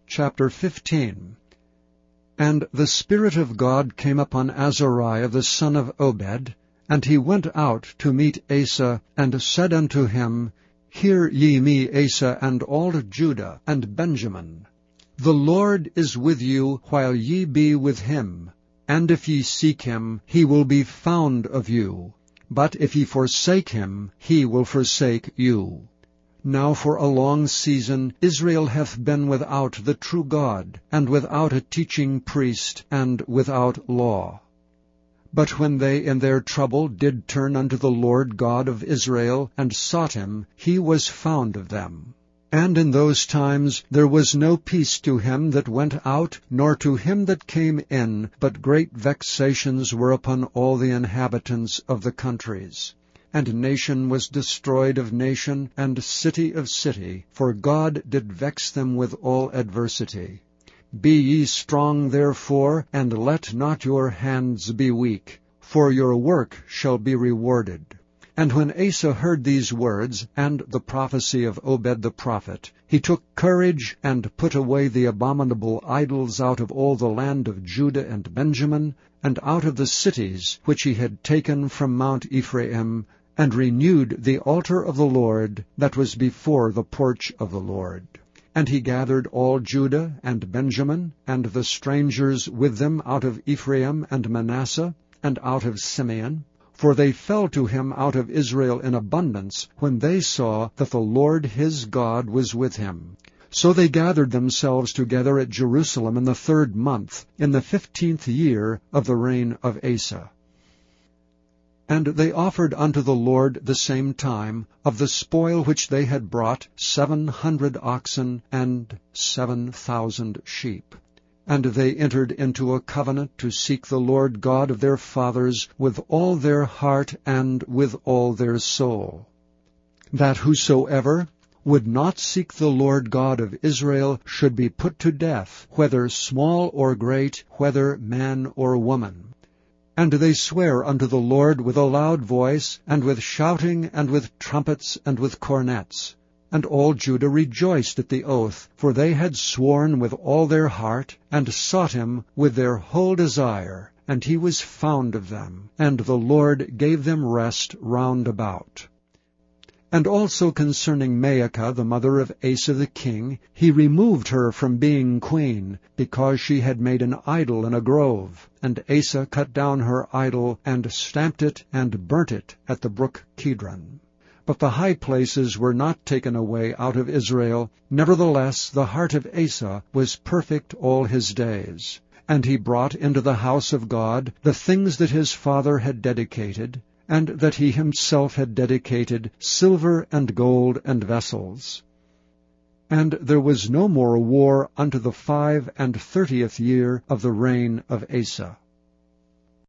Chapter 15. And the Spirit of God came upon Azariah the son of Obed, and he went out to meet Asa, and said unto him, Hear ye me, Asa, and all Judah and Benjamin. The Lord is with you while ye be with him, and if ye seek him, he will be found of you. But if ye forsake him, he will forsake you. Now for a long season Israel hath been without the true God, and without a teaching priest, and without law. But when they in their trouble did turn unto the Lord God of Israel, and sought him, he was found of them. And in those times there was no peace to him that went out, nor to him that came in, but great vexations were upon all the inhabitants of the countries. And nation was destroyed of nation, and city of city, for God did vex them with all adversity. Be ye strong therefore, and let not your hands be weak, for your work shall be rewarded. And when Asa heard these words, and the prophecy of Obed the prophet, he took courage, and put away the abominable idols out of all the land of Judah and Benjamin, and out of the cities which he had taken from Mount Ephraim, and renewed the altar of the Lord that was before the porch of the Lord. And he gathered all Judah and Benjamin, and the strangers with them out of Ephraim and Manasseh, and out of Simeon, for they fell to him out of Israel in abundance, when they saw that the Lord his God was with him. So they gathered themselves together at Jerusalem in the 3rd month, in the 15th year of the reign of Asa. And they offered unto the Lord the same time of the spoil which they had brought 700 oxen and 7,000 sheep. And they entered into a covenant to seek the Lord God of their fathers with all their heart and with all their soul, that whosoever would not seek the Lord God of Israel should be put to death, whether small or great, whether man or woman. And they sware unto the Lord with a loud voice, and with shouting, and with trumpets, and with cornets. And all Judah rejoiced at the oath, for they had sworn with all their heart, and sought him with their whole desire, and he was found of them, and the Lord gave them rest round about. And also concerning Maacah, the mother of Asa the king, he removed her from being queen, because she had made an idol in a grove. And Asa cut down her idol, and stamped it, and burnt it at the brook Kidron. But the high places were not taken away out of Israel. Nevertheless the heart of Asa was perfect all his days. And he brought into the house of God the things that his father had dedicated, and that he himself had dedicated, silver and gold and vessels. And there was no more war unto the 35th year of the reign of Asa.